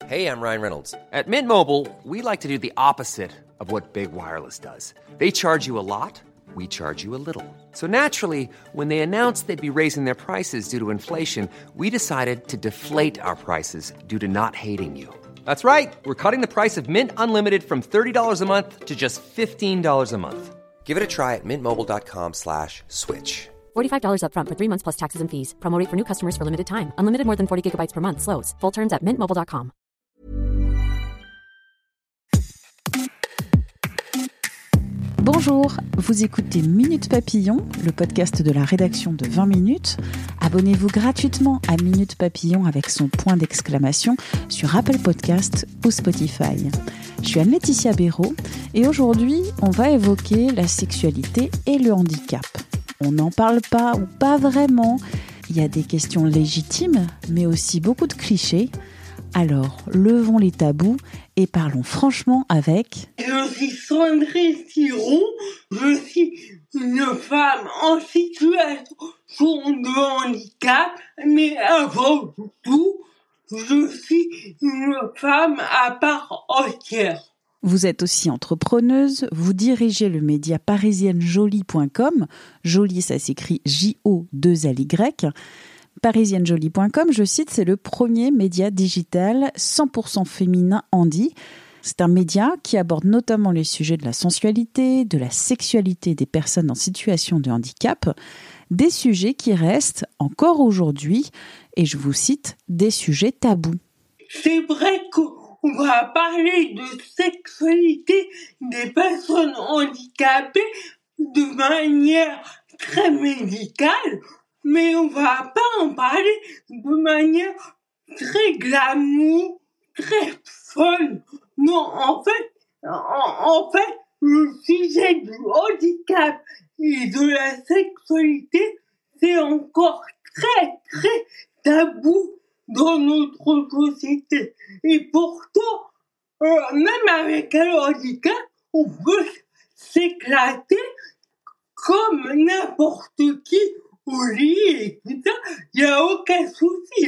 Hey, I'm Ryan Reynolds. At Mint Mobile, we like to do the opposite of what Big Wireless does. They charge you a lot, we charge you a little. So naturally, when they announced they'd be raising their prices due to inflation, we decided to deflate our prices due to not hating you. That's right. We're cutting the price of Mint Unlimited from $30 a month to just $15 a month. Give it a try at mintmobile.com/switch. $45 up front for 3 months plus taxes and fees. Promo rate for new customers for limited time. Unlimited more than 40 gigabytes per month. Slows full terms at mintmobile.com. Bonjour, vous écoutez Minute Papillon, le podcast de la rédaction de 20 minutes. Abonnez-vous gratuitement à Minute Papillon avec son point d'exclamation sur Apple Podcast ou Spotify. Je suis Anne-Laetitia Béraud et aujourd'hui, on va évoquer la sexualité et le handicap. On n'en parle pas ou pas vraiment. Il y a des questions légitimes, mais aussi beaucoup de clichés. Alors, levons les tabous et parlons franchement avec... Je suis Sandrine Thiron, je suis une femme en situation de handicap, mais avant tout, je suis une femme à part entière. Vous êtes aussi entrepreneuse, vous dirigez le média parisiennejolie.com. Jolie, ça s'écrit J-O-2-L-Y. Parisiennejolie.com, je cite, c'est le premier média digital 100% féminin handi. C'est un média qui aborde notamment les sujets de la sensualité, de la sexualité des personnes en situation de handicap, des sujets qui restent encore aujourd'hui, et je vous cite, des sujets tabous. C'est vrai qu'on va parler de sexualité des personnes handicapées de manière très médicale, mais on va pas en parler de manière très glamour, très fun. Non, en fait, le sujet du handicap et de la sexualité, c'est encore très, très tabou dans notre société. Et pourtant, même avec un handicap, on peut s'éclater comme n'importe qui au lit et tout ça, il n'y a aucun souci.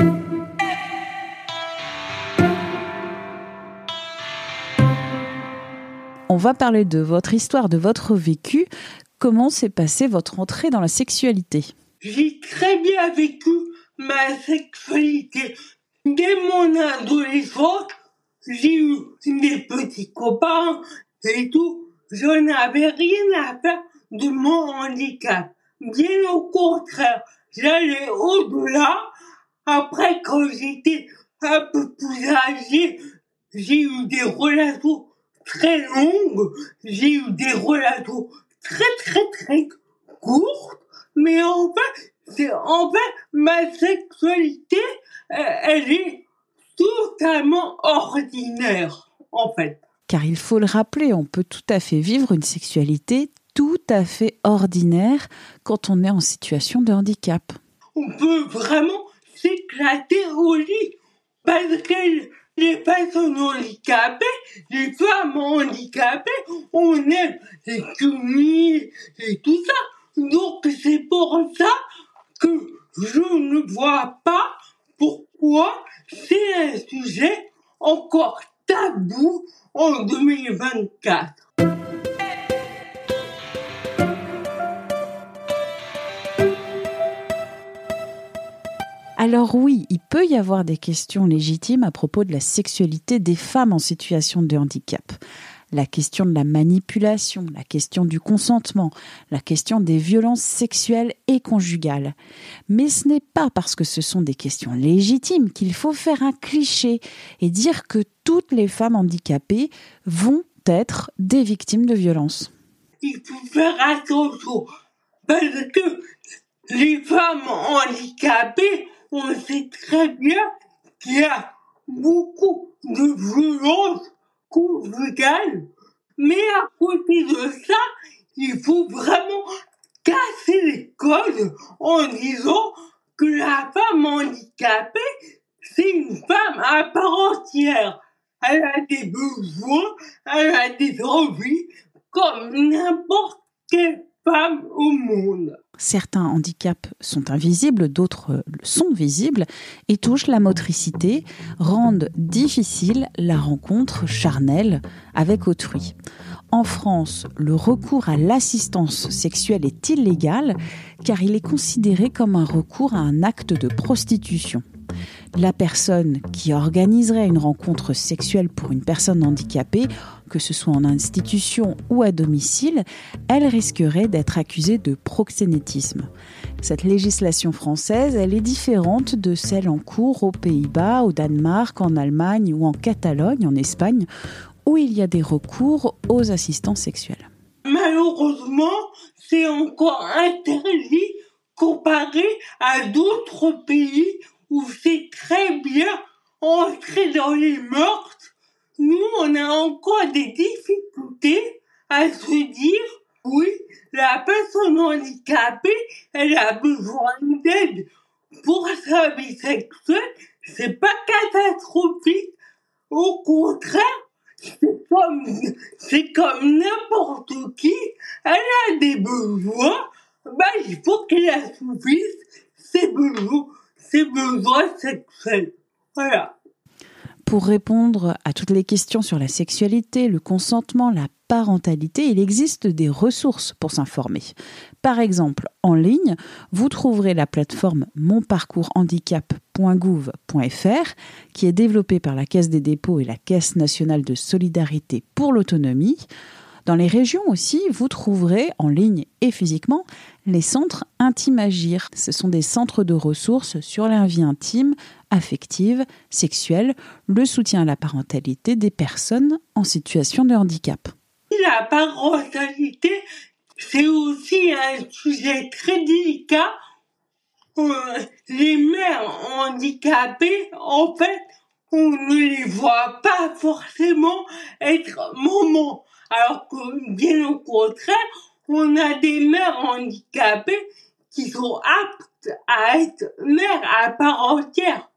On va parler de votre histoire, de votre vécu. Comment s'est passée votre entrée dans la sexualité ? J'ai très bien vécu ma sexualité. Dès mon adolescence, j'ai eu des petits copains et tout. Je n'avais rien à faire de mon handicap. Bien au contraire, j'allais au-delà. Après, quand j'étais un peu plus âgé, j'ai eu des relations très longues, j'ai eu des relations très courtes, mais en fait, ma sexualité, elle est totalement ordinaire, en fait. Car il faut le rappeler, on peut tout à fait vivre une sexualité tout à fait ordinaire quand on est en situation de handicap. On peut vraiment s'éclater au lit parce que les personnes handicapées, les femmes handicapées, on aime les cunis et tout ça. Donc c'est pour ça que je ne vois pas pourquoi c'est un sujet encore tabou en 2024. Alors oui, il peut y avoir des questions légitimes à propos de la sexualité des femmes en situation de handicap. La question de la manipulation, la question du consentement, la question des violences sexuelles et conjugales. Mais ce n'est pas parce que ce sont des questions légitimes qu'il faut faire un cliché et dire que toutes les femmes handicapées vont être des victimes de violences. Il faut faire attention parce que les femmes handicapées, on sait très bien qu'il y a beaucoup de violences conjugales, mais à côté de ça, il faut vraiment casser les codes en disant que la femme handicapée, c'est une femme à part entière. Elle a des besoins, elle a des envies, comme n'importe quelle femme au monde. Certains handicaps sont invisibles, d'autres sont visibles et touchent la motricité, rendent difficile la rencontre charnelle avec autrui. En France, le recours à l'assistance sexuelle est illégal car il est considéré comme un recours à un acte de prostitution. La personne qui organiserait une rencontre sexuelle pour une personne handicapée, que ce soit en institution ou à domicile, elle risquerait d'être accusée de proxénétisme. Cette législation française, elle est différente de celle en cours aux Pays-Bas, au Danemark, en Allemagne ou en Catalogne, en Espagne, où il y a des recours aux assistants sexuels. Malheureusement, c'est encore interdit comparé à d'autres pays où c'est très bien entré dans les mœurs. Nous, on a encore des difficultés à se dire, oui, la personne handicapée, elle a besoin d'aide pour sa vie sexuelle. C'est pas catastrophique. Au contraire, c'est comme n'importe qui. Elle a des besoins. Il faut qu'elle assouvisse ses besoins sexuels. Voilà. Pour répondre à toutes les questions sur la sexualité, le consentement, la parentalité, il existe des ressources pour s'informer. Par exemple, en ligne, vous trouverez la plateforme monparcourshandicap.gouv.fr qui est développée par la Caisse des dépôts et la Caisse nationale de solidarité pour l'autonomie. Dans les régions aussi, vous trouverez en ligne et physiquement les centres Intimagir. Ce sont des centres de ressources sur la vie intime, affective, sexuelle, le soutien à la parentalité des personnes en situation de handicap. La parentalité, c'est aussi un sujet très délicat. Les mères handicapées, en fait, on ne les voit pas forcément être maman. Alors que, bien au contraire, on a des mères handicapées qui sont aptes à être mères à part entière.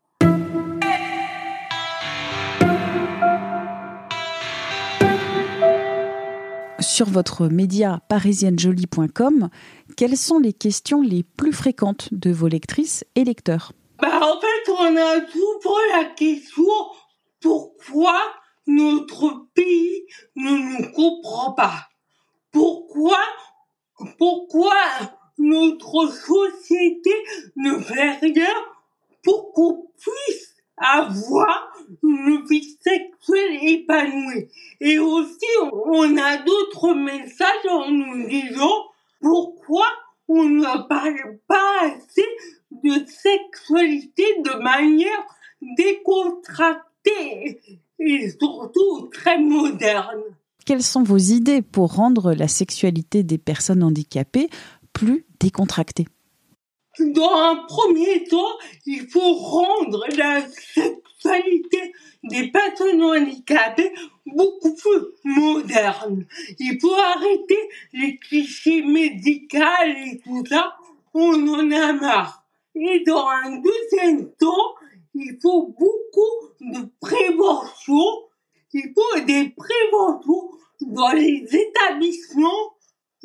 Sur votre média parisiennejolie.com, quelles sont les questions les plus fréquentes de vos lectrices et lecteurs ? En fait, on a souvent la question pourquoi notre pays ne nous comprend pas. Pourquoi notre société ne fait rien pour qu'on puisse avoir une vie sexuelle épanouie. Et aussi, on a d'autres messages en nous disant pourquoi on ne parle pas assez de sexualité de manière décontractée et surtout très moderne. Quelles sont vos idées pour rendre la sexualité des personnes handicapées plus décontractée ? Dans un premier temps, il faut rendre la sexualité des personnes handicapées beaucoup plus moderne. Il faut arrêter les clichés médicaux et tout ça. On en a marre. Et dans un deuxième temps, il faut beaucoup de prévention. Il faut des préventions dans les établissements,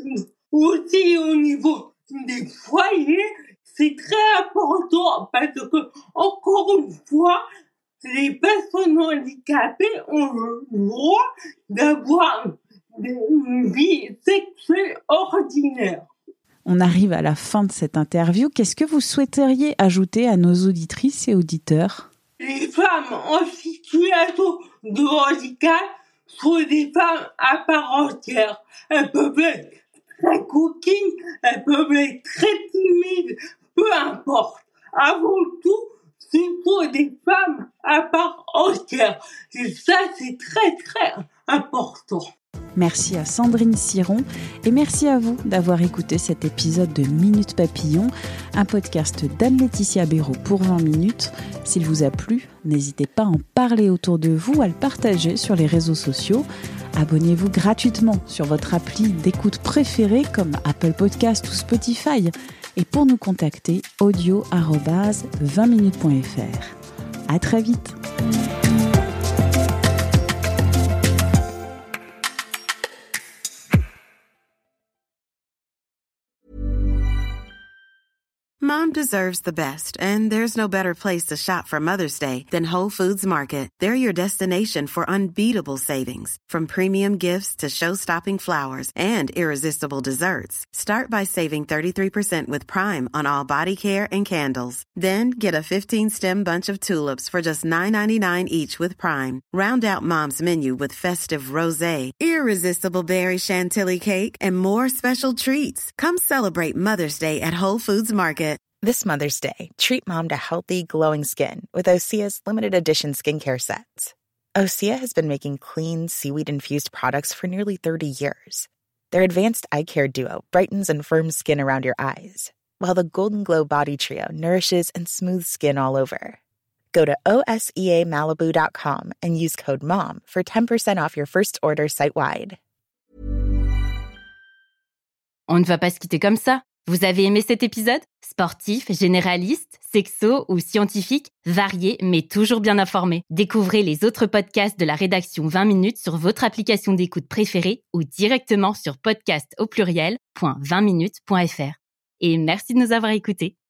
aussi au niveau des foyers. C'est très important parce que, encore une fois, les personnes handicapées ont le droit d'avoir une vie sexuelle ordinaire. On arrive à la fin de cette interview. Qu'est-ce que vous souhaiteriez ajouter à nos auditrices et auditeurs ? Les femmes en situation de handicap sont des femmes à part entière. Elles peuvent être très coquines, elles peuvent être très timides, peu importe. Avant tout, ce sont des femmes à part entière. Et ça, c'est très, très important. Merci à Sandrine Ciron et merci à vous d'avoir écouté cet épisode de Minute Papillon, un podcast d'Anne-Laetitia Béraud pour 20 minutes. S'il vous a plu, n'hésitez pas à en parler autour de vous, à le partager sur les réseaux sociaux. Abonnez-vous gratuitement sur votre appli d'écoute préférée comme Apple Podcast ou Spotify. Et pour nous contacter, audio@20minutes.fr. À très vite. Mom deserves the best, and there's no better place to shop for Mother's Day than Whole Foods Market. They're your destination for unbeatable savings, from premium gifts to show-stopping flowers and irresistible desserts. Start by saving 33% with Prime on all body care and candles. Then get a 15-stem bunch of tulips for just $9.99 each with Prime. Round out Mom's menu with festive rosé, irresistible berry chantilly cake, and more special treats. Come celebrate Mother's Day at Whole Foods Market. This Mother's Day, treat Mom to healthy, glowing skin with Osea's limited edition skincare sets. Osea has been making clean, seaweed-infused products for nearly 30 years. Their advanced eye care duo brightens and firms skin around your eyes, while the Golden Glow Body Trio nourishes and smooths skin all over. Go to OSEAMalibu.com and use code MOM for 10% off your first order site-wide. On ne va pas se quitter comme ça. Vous avez aimé cet épisode ? Sportif, généraliste, sexo ou scientifique, varié mais toujours bien informé. Découvrez les autres podcasts de la rédaction 20 minutes sur votre application d'écoute préférée ou directement sur podcast@20minutes.fr. Et merci de nous avoir écoutés.